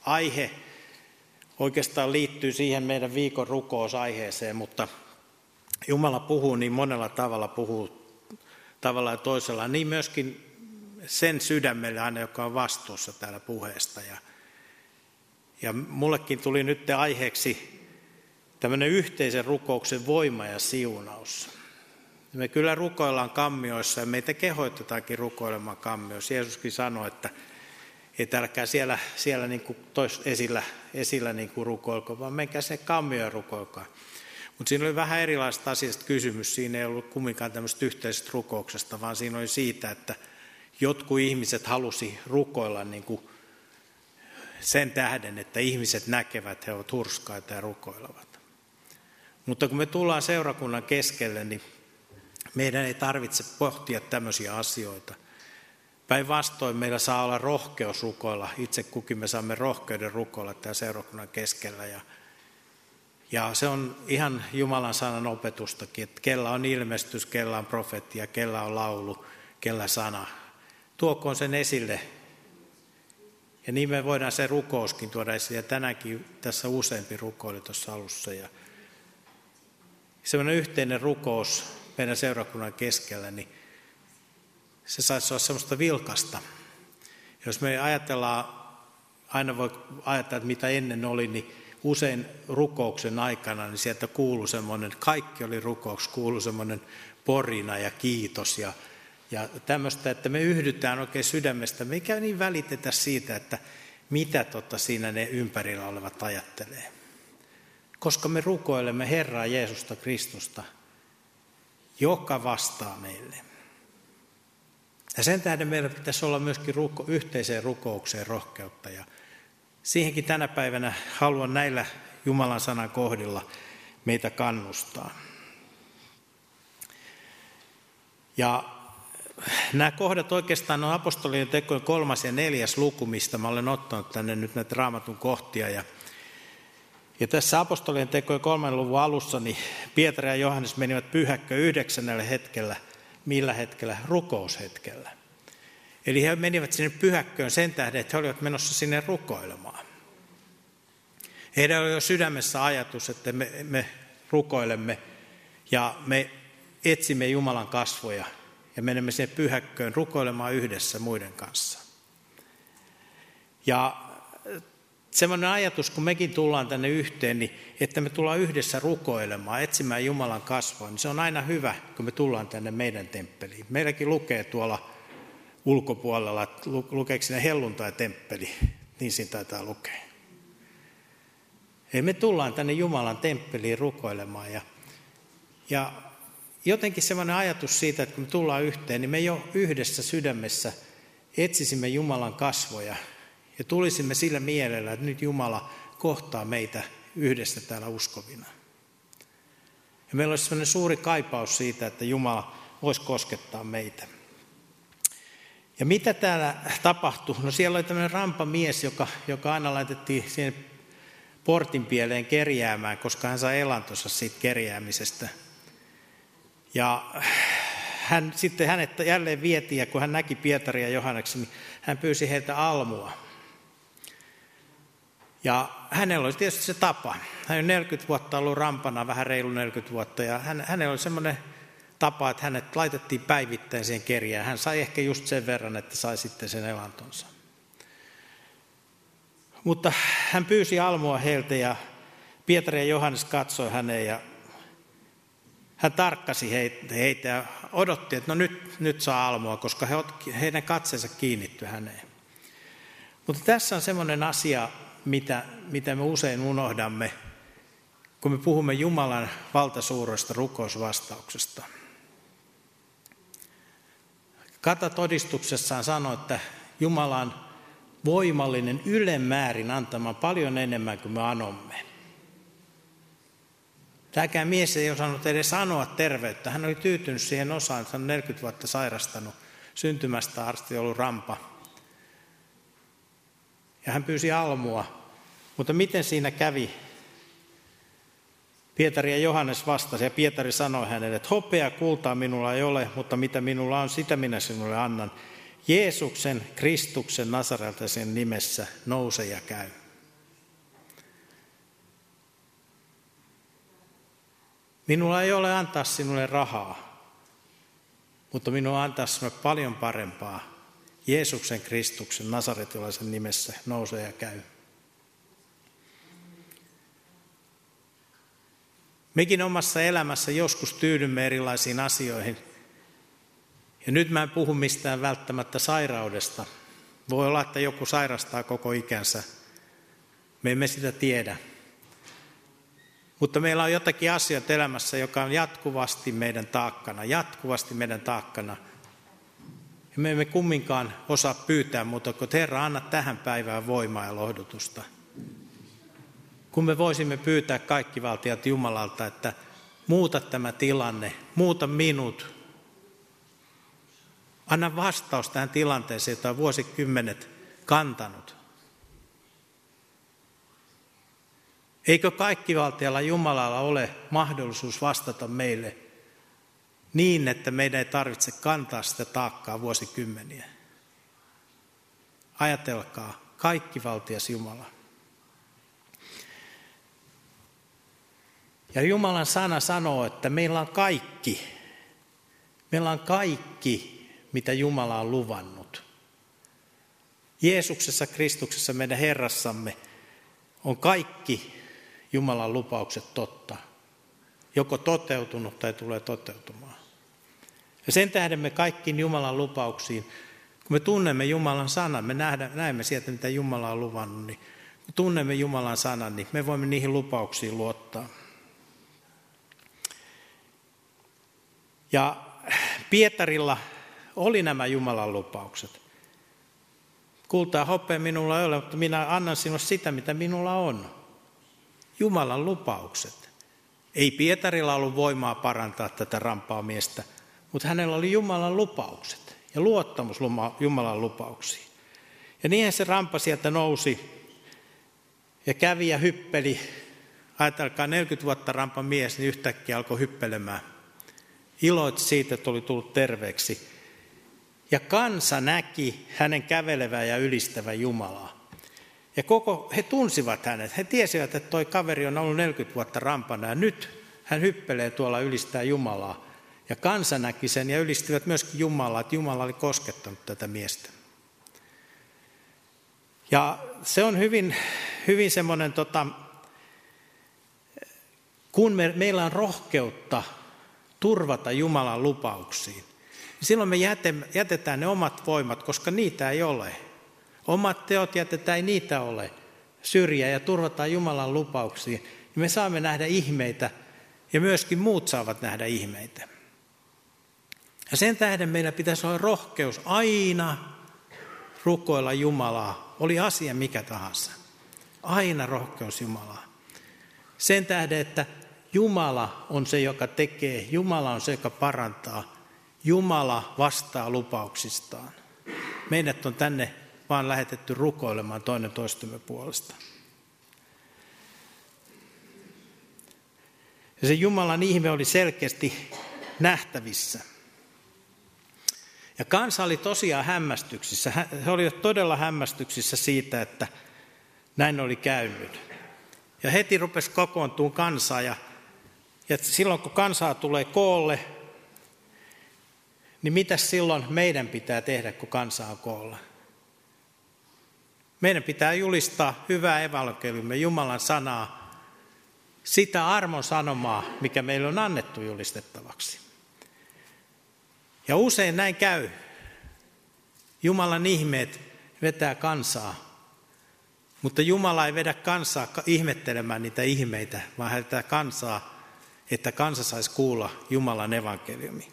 aihe oikeastaan liittyy siihen meidän viikon rukousaiheeseen, mutta Jumala puhuu niin monella tavalla, puhuu tavalla ja toisella, niin myöskin sen sydämelle aina, joka on vastuussa täällä puheesta. Ja mullekin tuli nyt aiheeksi tämmöinen yhteisen rukouksen voima ja siunaus. Me kyllä rukoillaan kammioissa ja meitä kehoitetaankin rukoilemaan kammioissa. Jeesuskin sanoi, että älkää siellä niin kuin esillä niin kuin rukoilko, vaan menkää sinne kammioon rukoilkaa. Mutta siinä oli vähän erilaista asiasta kysymys. Siinä ei ollut kumminkaan tämmöistä yhteisestä rukouksesta, vaan siinä oli siitä, että jotkut ihmiset halusi rukoilla niin kuin sen tähden, että ihmiset näkevät, että he ovat hurskaita ja rukoilevat. Mutta kun me tullaan seurakunnan keskelle, niin meidän ei tarvitse pohtia tämmöisiä asioita. Päinvastoin meillä saa olla rohkeus rukoilla. Itse kukin me saamme rohkeuden rukoilla täällä seurakunnan keskellä. Ja se on ihan Jumalan sanan opetustakin, että kellä on ilmestys, kellä on profetia, kellä on laulu, kellä sana. Tuokoon sen esille. Ja niin me voidaan se rukouskin tuoda esille. Ja tänäänkin tässä useampi rukoili tuossa alussa. Ja semmoinen yhteinen rukous meidän seurakunnan keskellä, niin se saisi olla semmoista vilkasta. Jos me ajatellaan, aina voi ajatella, että mitä ennen oli, niin usein rukouksen aikana, niin sieltä kuului semmoinen, kaikki oli rukouks, kuului semmoinen porina ja kiitos ja tämmöistä, että me yhdytään oikein sydämestä. Me ei niin välitetä siitä, että mitä siinä ne ympärillä olevat ajattelee. Koska me rukoilemme Herraa Jeesusta Kristusta, joka vastaa meille. Ja sen tähden meillä pitäisi olla myöskin yhteiseen rukoukseen rohkeutta. Ja siihenkin tänä päivänä haluan näillä Jumalan sanan kohdilla meitä kannustaa. Ja nämä kohdat oikeastaan on apostolien tekojen 3. ja 4. luku, mistä mä olen ottanut tänne nyt näitä Raamatun kohtia. Ja tässä apostolien tekojen 3. luvun alussa niin Pietari ja Johannes menivät pyhäkköön 9. hetkellä. Millä hetkellä? Rukoushetkellä. Eli he menivät sinne pyhäkköön sen tähden, että he olivat menossa sinne rukoilemaan. Heidän oli jo sydämessä ajatus, että me rukoilemme ja me etsimme Jumalan kasvoja ja menemme sinne pyhäkköön rukoilemaan yhdessä muiden kanssa. Ja semmoinen ajatus, kun mekin tullaan tänne yhteen, niin että me tullaan yhdessä rukoilemaan, etsimään Jumalan kasvoja, niin se on aina hyvä, kun me tullaan tänne meidän temppeliin. Meilläkin lukee tuolla ulkopuolella, että lukeeko siinä helluntai-temppeli, niin siinä taitaa lukea. Eli me tullaan tänne Jumalan temppeliin rukoilemaan ja jotenkin semmoinen ajatus siitä, että kun me tullaan yhteen, niin me jo yhdessä sydämessä etsisimme Jumalan kasvoja ja tulisimme sillä mielellä, että nyt Jumala kohtaa meitä yhdessä täällä uskovina. Ja meillä olisi sellainen suuri kaipaus siitä, että Jumala voisi koskettaa meitä. Ja mitä täällä tapahtui? No siellä oli tämmöinen rampamies, joka aina laitettiin siihen portin pieleen kerjäämään, koska hän sai elantonsa siitä kerjäämisestä. Ja hänet jälleen vietiin, ja kun hän näki Pietari ja Johanneksen, niin hän pyysi heiltä almua. Ja hänellä oli tietysti se tapa. Hän on 40 vuotta ollut rampana, vähän reilu 40 vuotta, ja hänellä oli semmoinen tapa, että hänet laitettiin päivittäin siihen kerjään. Hän sai ehkä just sen verran, että sai sitten sen elantonsa. Mutta hän pyysi almua heiltä, ja Pietari ja Johannes katsoi häneen, ja hän tarkkasi heitä ja odotti, että no nyt saa almua, koska heidän katseensa kiinnittyi häneen. Mutta tässä on semmoinen asia, mitä me usein unohdamme, kun me puhumme Jumalan valtasuuresta rukousvastauksesta. Kata todistuksessaan sanoo, että Jumala on voimallinen ylemmäärin antamaan paljon enemmän kuin me anomme. Tämäkään mies ei osannut edes sanoa terveyttä. Hän oli tyytynyt siihen osaan, että hän on 40 vuotta sairastanut, syntymästä asti ollut rampa. Ja hän pyysi almua. Mutta miten siinä kävi? Pietari ja Johannes vastasi, ja Pietari sanoi hänelle, että hopea kultaa minulla ei ole, mutta mitä minulla on, sitä minä sinulle annan. Jeesuksen, Kristuksen, Nasareeltaisen nimessä nouse ja käy. Minulla ei ole antaa sinulle rahaa, mutta minulla on antaa sinulle paljon parempaa. Jeesuksen Kristuksen nasaretilaisen nimessä nouse ja käy. Mekin omassa elämässä joskus tyydymme erilaisiin asioihin. Ja nyt mä en puhu mistään välttämättä sairaudesta. Voi olla, että joku sairastaa koko ikänsä. Me emme sitä tiedä. Mutta meillä on jotakin asioita elämässä, joka on jatkuvasti meidän taakkana. Ja me emme kumminkaan osaa pyytää muuta kuin, että Herra, anna tähän päivään voimaa ja lohdutusta. Kun me voisimme pyytää kaikkivaltiat Jumalalta, että muuta tämä tilanne, muuta minut. Anna vastaus tähän tilanteeseen, jota on vuosikymmenet kantanut. Eikö kaikkivaltialla Jumalalla ole mahdollisuus vastata meille niin, että meidän ei tarvitse kantaa sitä taakkaa vuosikymmeniä? Ajatelkaa, kaikkivaltias Jumala. Ja Jumalan sana sanoo, että meillä on kaikki, mitä Jumala on luvannut. Jeesuksessa Kristuksessa meidän Herrassamme on kaikki Jumalan lupaukset totta. Joko toteutunut tai tulee toteutumaan. Ja sen tähden me kaikkiin Jumalan lupauksiin, kun me tunnemme Jumalan sanan, me näemme sieltä, mitä Jumala on luvannut, niin kun tunnemme Jumalan sanan, niin me voimme niihin lupauksiin luottaa. Ja Pietarilla oli nämä Jumalan lupaukset. Kultaa ja hoppea minulla ei ole, mutta minä annan sinulle sitä, mitä minulla on. Jumalan lupaukset. Ei Pietarilla ollut voimaa parantaa tätä rampaa miestä, mutta hänellä oli Jumalan lupaukset ja luottamus Jumalan lupauksiin. Ja niinhän se rampa sieltä nousi ja kävi ja hyppeli. Ajatelkaa, 40 vuotta rampan mies, niin yhtäkkiä alkoi hyppelemään. Iloitsi siitä, että oli tullut terveeksi. Ja kansa näki hänen kävelevän ja ylistävän Jumalaa. Ja he tunsivat hänet. He tiesivät, että toi kaveri on ollut 40 vuotta rampana ja nyt hän hyppelee tuolla ylistää Jumalaa. Ja kansa näki sen ja ylistivät myöskin Jumalaa, että Jumala oli koskettanut tätä miestä. Ja se on hyvin semmoinen, kun meillä on rohkeutta turvata Jumalan lupauksiin, niin silloin me jätetään ne omat voimat, koska niitä ei ole. Omat teot jätetään, ei niitä ole. Syrjää ja turvataan Jumalan lupauksiin, niin me saamme nähdä ihmeitä ja myöskin muut saavat nähdä ihmeitä. Ja sen tähden meillä pitäisi olla rohkeus aina rukoilla Jumalaa, oli asia mikä tahansa. Aina rohkeus Jumalaa. Sen tähden, että Jumala on se, joka tekee, Jumala on se, joka parantaa. Jumala vastaa lupauksistaan. Meidät on tänne vaan lähetetty rukoilemaan toinen toistemme puolesta. Ja se Jumalan ihme oli selkeästi nähtävissä. Ja kansa oli tosiaan hämmästyksissä. He olivat todella hämmästyksissä siitä, että näin oli käynyt. Ja heti rupesi kokoontumaan kansaa. Ja silloin kun kansaa tulee koolle, niin mitä silloin meidän pitää tehdä, kun kansa on koolla? Meidän pitää julistaa hyvää evankeliumia, Jumalan sanaa, sitä armon sanomaa, mikä meille on annettu julistettavaksi. Ja usein näin käy. Jumalan ihmeet vetää kansaa, mutta Jumala ei vedä kansaa ihmettelemään niitä ihmeitä, vaan hän vetää kansaa, että kansa saisi kuulla Jumalan evankeliumi.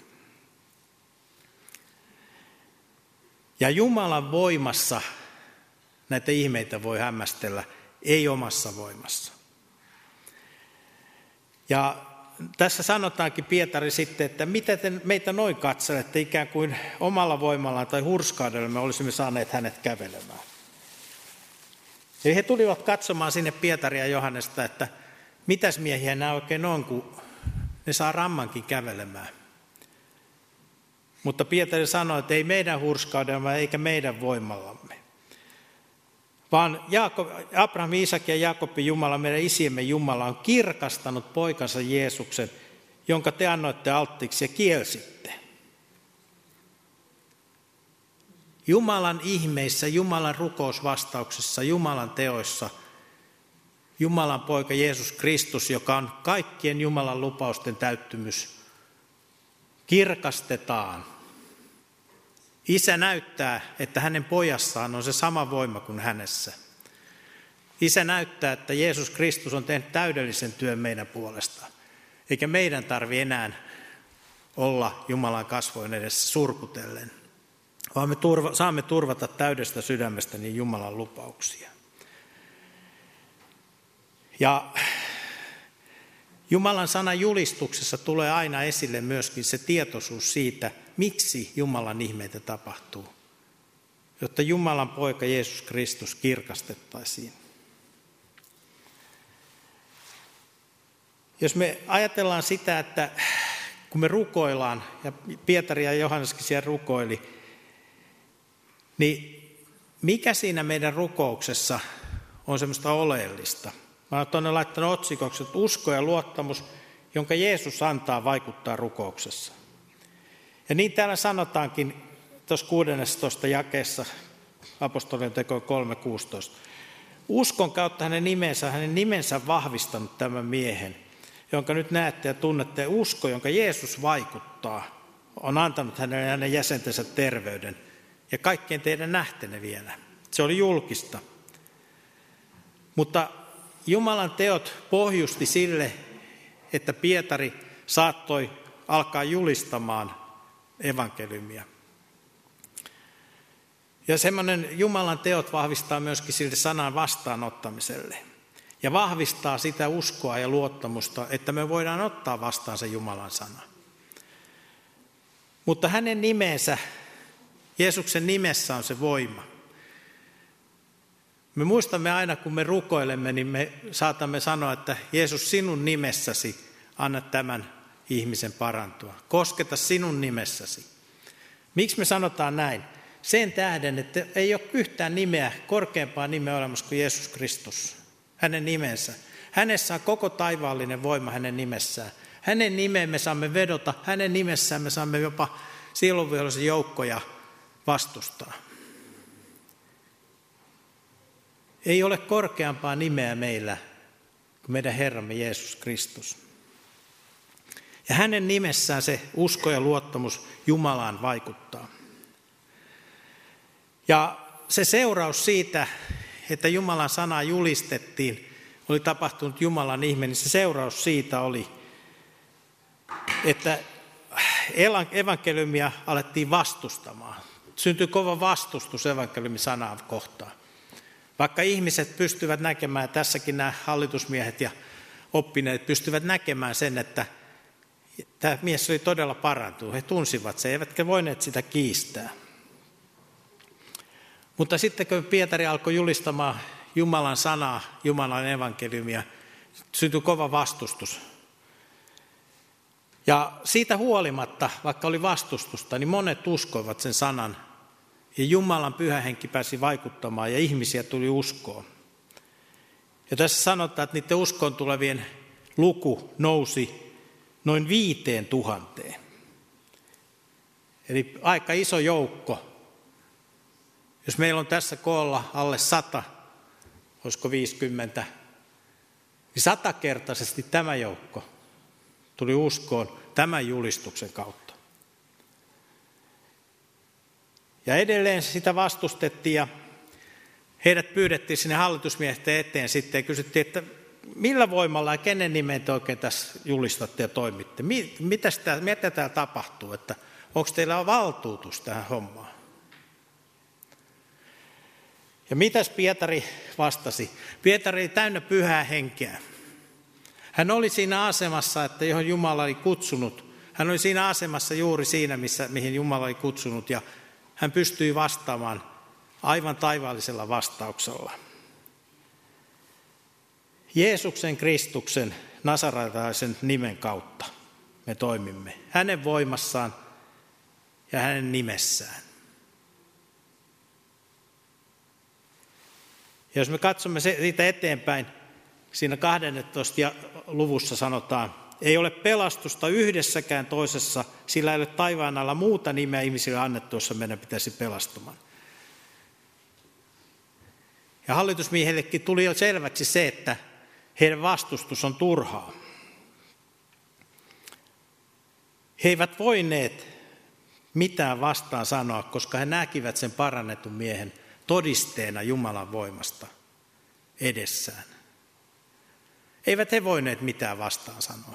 Ja Jumalan voimassa näitä ihmeitä voi hämmästellä, ei omassa voimassa. Ja tässä sanotaankin Pietari sitten, että mitä te meitä noin katselette, ikään kuin omalla voimallaan tai hurskaudella me olisimme saaneet hänet kävelemään. Eli he tulivat katsomaan sinne Pietaria ja Johannesta, että mitäs miehiä nämä oikein on, kun ne saa rammankin kävelemään. Mutta Pietari sanoi, että ei meidän hurskaudella eikä meidän voimallamme, vaan Abraham, Iisak ja Jaakobin Jumala, meidän isiemme Jumala, on kirkastanut poikansa Jeesuksen jonka te annoitte alttiiksi ja kielsitte. Jumalan ihmeissä, Jumalan rukousvastauksessa, Jumalan teoissa, Jumalan poika Jeesus Kristus, joka on kaikkien Jumalan lupausten täyttymys, kirkastetaan. Isä näyttää, että hänen pojassaan on se sama voima kuin hänessä. Isä näyttää, että Jeesus Kristus on tehnyt täydellisen työn meidän puolestaan, eikä meidän tarvitse enää olla Jumalan kasvojen edessä surkutellen, vaan me saamme turvata täydestä sydämestä niin Jumalan lupauksia. Ja Jumalan sanan julistuksessa tulee aina esille myöskin se tietoisuus siitä, miksi Jumalan ihmeitä tapahtuu, jotta Jumalan poika Jeesus Kristus kirkastettaisiin. Jos me ajatellaan sitä, että kun me rukoillaan, ja Pietari ja Johanneskin siellä rukoili, niin mikä siinä meidän rukouksessa on semmoista oleellista? Mä oon tuonne laittanut otsikoksi, että usko ja luottamus, jonka Jeesus antaa vaikuttaa rukouksessa. Ja niin täällä sanotaankin tuossa 16. jakeessa apostolien tekojen 3.16. Uskon kautta hänen nimensä vahvistanut tämän miehen, jonka nyt näette ja tunnette. Usko, jonka Jeesus vaikuttaa, on antanut hänelle ja hänen jäsentensä terveyden. Ja kaikkien teidän nähtene vielä. Se oli julkista. Mutta Jumalan teot pohjusti sille, että Pietari saattoi alkaa julistamaan evankeliumia. Ja semmoinen Jumalan teot vahvistaa myöskin sille sanan vastaanottamiselle. Ja vahvistaa sitä uskoa ja luottamusta, että me voidaan ottaa vastaan se Jumalan sana. Mutta hänen nimensä, Jeesuksen nimessä on se voima. Me muistamme aina, kun me rukoilemme, niin me saatamme sanoa, että Jeesus, sinun nimessäsi anna tämän ihmisen parantua. Kosketa sinun nimessäsi. Miksi me sanotaan näin? Sen tähden, että ei ole yhtään nimeä, korkeampaa nimeä olemassa kuin Jeesus Kristus. Hänen nimensä. Hänessä on koko taivaallinen voima hänen nimessään. Hänen nimeen me saamme vedota, hänen nimessään me saamme jopa sielunvihollisen joukkoja vastustaa. Ei ole korkeampaa nimeä meillä kuin meidän Herramme Jeesus Kristus. Ja hänen nimessään se usko ja luottamus Jumalaan vaikuttaa. Ja se seuraus siitä, että Jumalan sanaa julistettiin, oli tapahtunut Jumalan ihme, niin se seuraus siitä oli, että evankeliumia alettiin vastustamaan. Syntyi kova vastustus evankeliumin sanaa kohtaan. Vaikka ihmiset pystyvät näkemään, tässäkin nämä hallitusmiehet ja oppineet pystyvät näkemään sen, että tämä mies oli todella parantunut. He tunsivat se, eivätkä voineet sitä kiistää. Mutta sitten kun Pietari alkoi julistamaan Jumalan sanaa, Jumalan evankeliumia, syntyi kova vastustus. Ja siitä huolimatta, vaikka oli vastustusta, niin monet uskoivat sen sanan. Ja Jumalan pyhä henki pääsi vaikuttamaan ja ihmisiä tuli uskoon. Ja tässä sanotaan, että niiden uskoon tulevien luku nousi noin 5,000. Eli aika iso joukko. Jos meillä on tässä koolla alle 100, olisiko 50, niin 100-kertaisesti tämä joukko tuli uskoon tämän julistuksen kautta. Ja edelleen sitä vastustettiin ja heidät pyydettiin sinne hallitusmiesten eteen sitten ja kysyttiin, että millä voimalla ja kenen nimeen te oikein tässä julistatte ja toimitte? Mitä täällä tapahtuu, että onko teillä valtuutus tähän hommaan? Ja mitäs Pietari vastasi? Pietari oli täynnä pyhää henkeä. Hän oli siinä asemassa, että johon Jumala oli kutsunut. Hän oli siinä asemassa juuri siinä, mihin Jumala oli kutsunut ja hän pystyi vastaamaan aivan taivaallisella vastauksella. Jeesuksen Kristuksen nasaretaisen nimen kautta me toimimme. Hänen voimassaan ja hänen nimessään. Ja jos me katsomme siitä eteenpäin, siinä 12. luvussa sanotaan, ei ole pelastusta yhdessäkään toisessa, sillä ei ole taivaan alla muuta nimeä ihmisille annettu, jossa meidän pitäisi pelastumaan. Ja hallitusmiehillekin tuli jo selväksi se, että heidän vastustus on turhaa. He eivät voineet mitään vastaan sanoa, koska he näkivät sen parannetun miehen todisteena Jumalan voimasta edessään. Eivät he voineet mitään vastaan sanoa.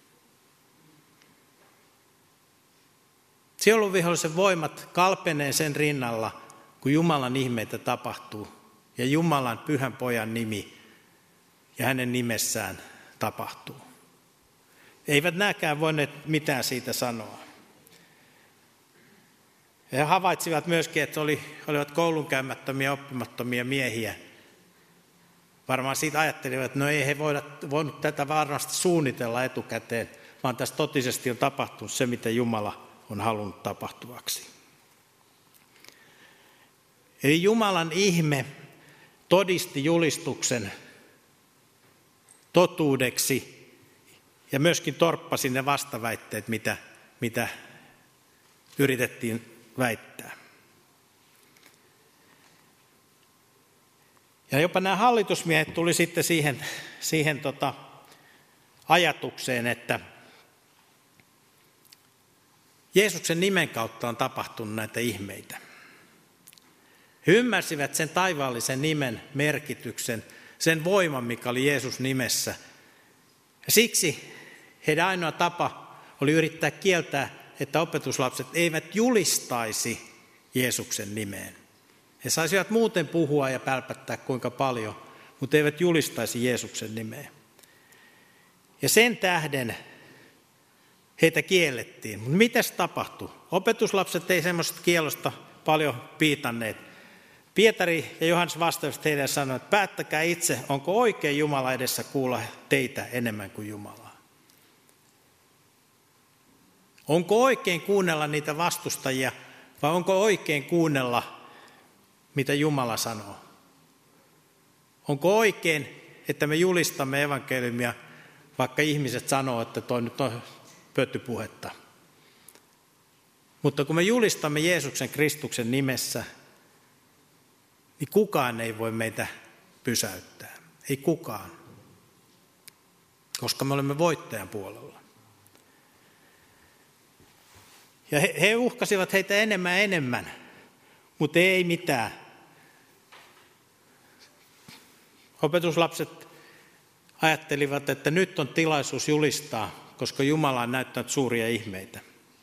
Sielunvihollisen voimat kalpenee sen rinnalla, kun Jumalan ihmeitä tapahtuu ja Jumalan pyhän pojan nimi ja hänen nimessään tapahtuu. Eivät näkään voineet mitään siitä sanoa. He havaitsivat myöskin, että olivat koulunkäymättömiä, oppimattomia miehiä. Varmaan siitä ajattelivat, että no ei he voinut tätä varmasti suunnitella etukäteen, vaan tässä totisesti on tapahtunut se, mitä Jumala on halunnut tapahtuvaksi. Eli Jumalan ihme todisti julistuksen totuudeksi ja myöskin torppasi ne vastaväitteet, mitä yritettiin väittää. Ja jopa nämä hallitusmiehet tuli sitten siihen ajatukseen, että Jeesuksen nimen kautta on tapahtunut näitä ihmeitä. He ymmärsivät sen taivaallisen nimen merkityksen, sen voiman, mikä oli Jeesus nimessä. Ja siksi heidän ainoa tapa oli yrittää kieltää, että opetuslapset eivät julistaisi Jeesuksen nimeen. He saisivat muuten puhua ja pälpättää kuinka paljon, mutta eivät julistaisi Jeesuksen nimeen. Ja sen tähden heitä kiellettiin. Mutta mitäs tapahtui? Opetuslapset ei semmoista kielosta paljon piitanneet. Pietari ja Johannes vastasivat heille ja sanoivat, että päättäkää itse, onko oikein Jumala edessä kuulla teitä enemmän kuin Jumalaa. Onko oikein kuunnella niitä vastustajia vai onko oikein kuunnella, mitä Jumala sanoo? Onko oikein, että me julistamme evankeliumia, vaikka ihmiset sanoo, että toi nyt on pötypuhetta? Mutta kun me julistamme Jeesuksen Kristuksen nimessä, niin kukaan ei voi meitä pysäyttää. Ei kukaan. Koska me olemme voittajan puolella. Ja he uhkasivat heitä enemmän, mutta ei mitään. Opetuslapset ajattelivat, että nyt on tilaisuus julistaa, koska Jumala on näyttänyt suuria ihmeitä.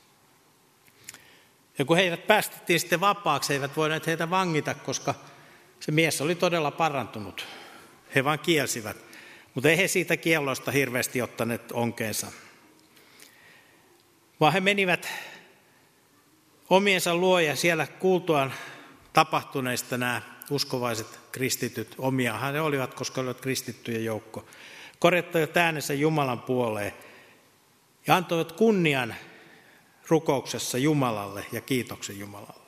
Ja kun heidät päästettiin sitten vapaaksi, he eivät voineet heitä vangita, koska se mies oli todella parantunut. He vain kielsivät, mutta ei he siitä kielloista hirveästi ottaneet onkeensa. Vaan he menivät omiensa luo ja siellä kuultuaan tapahtuneista nämä uskovaiset kristityt, omiahan ne olivat, koska olivat kristittyjen joukko, korjattivat äänensä Jumalan puoleen ja antoivat kunnian rukouksessa Jumalalle ja kiitoksen Jumalalle.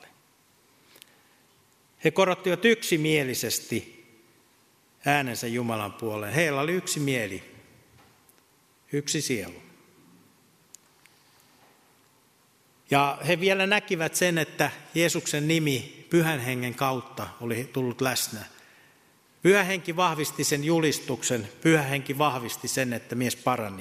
He korottivat yksimielisesti äänensä Jumalan puoleen. Heillä oli yksi mieli, yksi sielu. Ja he vielä näkivät sen, että Jeesuksen nimi Pyhän Hengen kautta oli tullut läsnä. Pyhä Henki vahvisti sen julistuksen, Pyhä Henki vahvisti sen, että mies parani.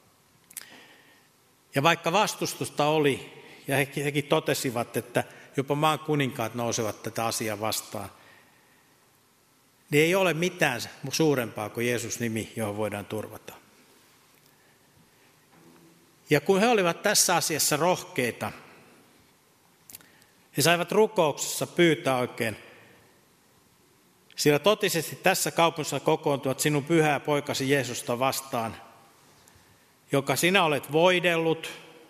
Ja vaikka vastustusta oli, ja hekin totesivat, että jopa maan kuninkaat nousevat tätä asiaa vastaan, niin ei ole mitään suurempaa kuin Jeesus nimi, johon voidaan turvata. Ja kun he olivat tässä asiassa rohkeita, he saivat rukouksessa pyytää oikein, sillä totisesti tässä kaupungissa kokoontuvat sinun pyhää poikasi Jeesusta vastaan, joka sinä olet voidellut,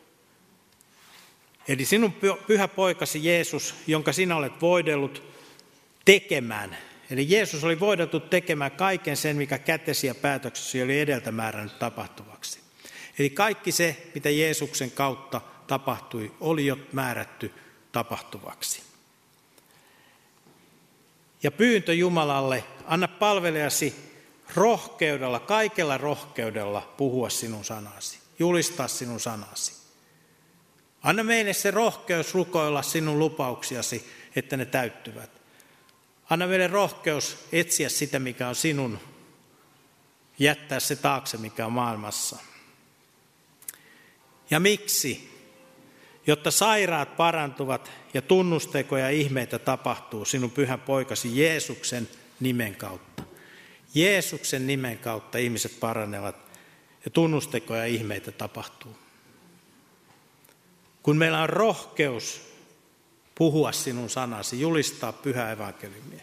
eli sinun pyhä poikasi Jeesus, jonka sinä olet voidellut tekemään. Eli Jeesus oli voideltu tekemään kaiken sen, mikä kätesi ja päätöksesi oli edeltä määrännyt tapahtuvaksi. Eli kaikki se, mitä Jeesuksen kautta tapahtui, oli jo määrätty tapahtuvaksi. Ja pyyntö Jumalalle, anna palvelijasi rohkeudella, kaikella rohkeudella puhua sinun sanasi. julistaa sinun sanasi. Anna meille se rohkeus rukoilla sinun lupauksiasi, että ne täyttyvät. Anna meille rohkeus etsiä sitä, mikä on sinun, jättää se taakse, mikä on maailmassa. Ja miksi? Jotta sairaat parantuvat ja tunnustekoja ja ihmeitä tapahtuu sinun pyhän poikasi Jeesuksen nimen kautta. Jeesuksen nimen kautta ihmiset paranevat ja tunnustekoja ja ihmeitä tapahtuu. Kun meillä on rohkeus puhua sinun sanasi, julistaa pyhää evankeliumia.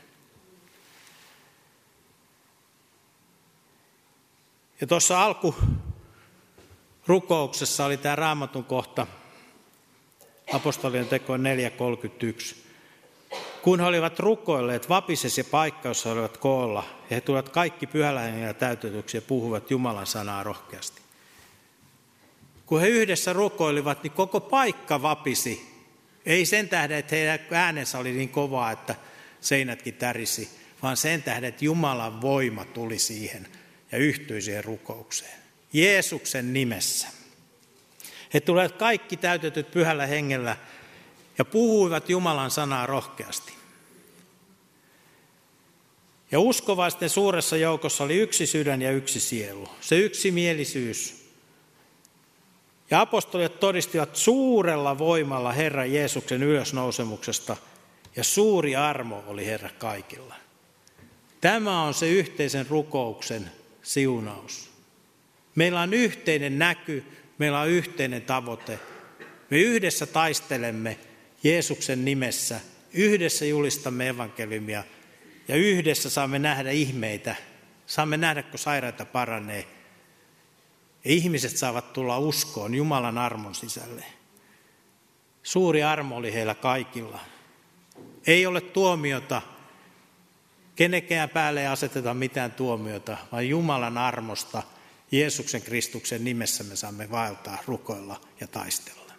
Ja tuossa alkurukouksessa oli tämä Raamatun kohta, apostolien tekojen 4.31. Kun he olivat rukoilleet vapisessa ja paikka, jossa he olivat koolla, ja he tulivat kaikki pyhällä hengellä täytetyksi ja puhuivat Jumalan sanaa rohkeasti. Kun he yhdessä rukoilivat, niin koko paikka vapisi. Ei sen tähden, että heidän äänensä oli niin kovaa, että seinätkin tärisi, vaan sen tähden, että Jumalan voima tuli siihen ja yhtyi siihen rukoukseen. Jeesuksen nimessä. He tulivat kaikki täytetyt pyhällä hengellä ja puhuivat Jumalan sanaa rohkeasti. Ja uskovaisten suuressa joukossa oli yksi sydän ja yksi sielu. Se yksimielisyys. Ja apostolit todistivat suurella voimalla Herran Jeesuksen ylösnousemuksesta, ja suuri armo oli Herra kaikilla. Tämä on se yhteisen rukouksen siunaus. Meillä on yhteinen näky, meillä on yhteinen tavoite. Me yhdessä taistelemme Jeesuksen nimessä, yhdessä julistamme evankeliumia ja yhdessä saamme nähdä ihmeitä. Saamme nähdä, kun sairaita paranee. Ja ihmiset saavat tulla uskoon Jumalan armon sisälle. Suuri armo oli heillä kaikilla. Ei ole tuomiota. Kenenkään päälle ei aseteta mitään tuomiota, vaan Jumalan armosta Jeesuksen Kristuksen nimessä me saamme vaeltaa, rukoilla ja taistella.